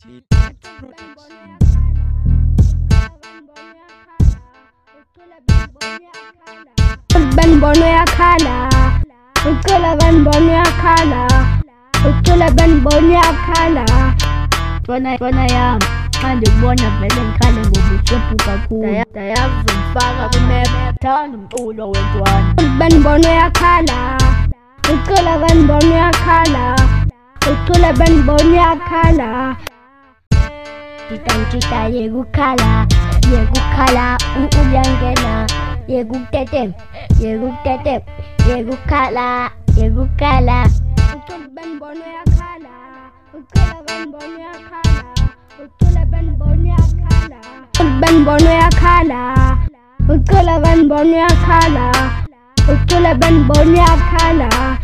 Ben bono yakala, ukula ben bono yakala, ukula ben bono yakala. Bona yam, manje ubona vele ngikhale ngobushephu kakhulu. Dayazimfaka kumap, thanda umculo wentwana. Ben bono yakala, ukula ben bono yakala, ukula ben bono yakala. Chita yekukhala, uyangena. Yekukala. Ukula ben bono yakala, ukula ben bono yakala, ukula ben bono yakala. Ben bono yakala, ukula ben bono yakala, ukula ben bono yakala.